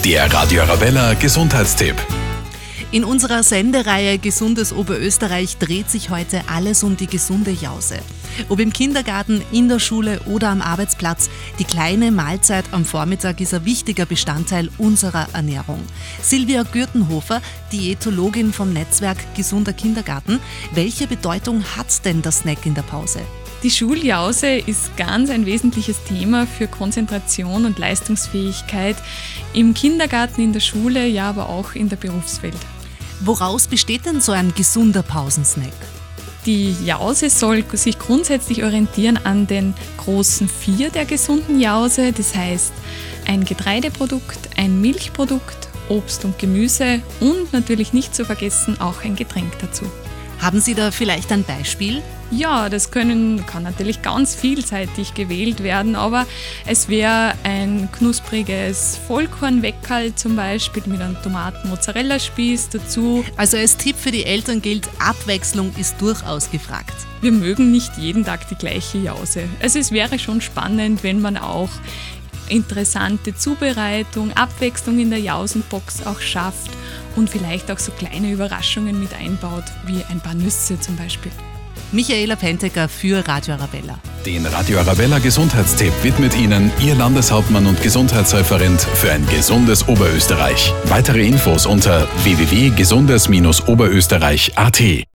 Der Radio Arabella Gesundheitstipp. In unserer Sendereihe Gesundes Oberösterreich dreht sich heute alles um die gesunde Jause. Ob im Kindergarten, in der Schule oder am Arbeitsplatz, die kleine Mahlzeit am Vormittag ist ein wichtiger Bestandteil unserer Ernährung. Silvia Gürtenhofer, Diätologin vom Netzwerk Gesunder Kindergarten. Welche Bedeutung hat denn der Snack in der Pause? Die Schuljause ist ganz ein wesentliches Thema für Konzentration und Leistungsfähigkeit im Kindergarten, in der Schule, ja, aber auch in der Berufswelt. Woraus besteht denn so ein gesunder Pausensnack? Die Jause soll sich grundsätzlich orientieren an den großen 4 der gesunden Jause, das heißt ein Getreideprodukt, ein Milchprodukt, Obst und Gemüse und natürlich nicht zu vergessen auch ein Getränk dazu. Haben Sie da vielleicht ein Beispiel? Ja, das kann natürlich ganz vielseitig gewählt werden, aber es wäre ein knuspriges Vollkornweckerl zum Beispiel mit einem Tomaten-Mozzarella-Spieß dazu. Also als Tipp für die Eltern gilt, Abwechslung ist durchaus gefragt. Wir mögen nicht jeden Tag die gleiche Jause. Also es wäre schon spannend, wenn man auch interessante Zubereitung, Abwechslung in der Jausenbox auch schafft und vielleicht auch so kleine Überraschungen mit einbaut, wie ein paar Nüsse zum Beispiel. Michaela Pentecker für Radio Arabella. Den Radio Arabella Gesundheitstipp widmet Ihnen Ihr Landeshauptmann und Gesundheitsreferent für ein gesundes Oberösterreich. Weitere Infos unter www.gesundes-oberösterreich.at.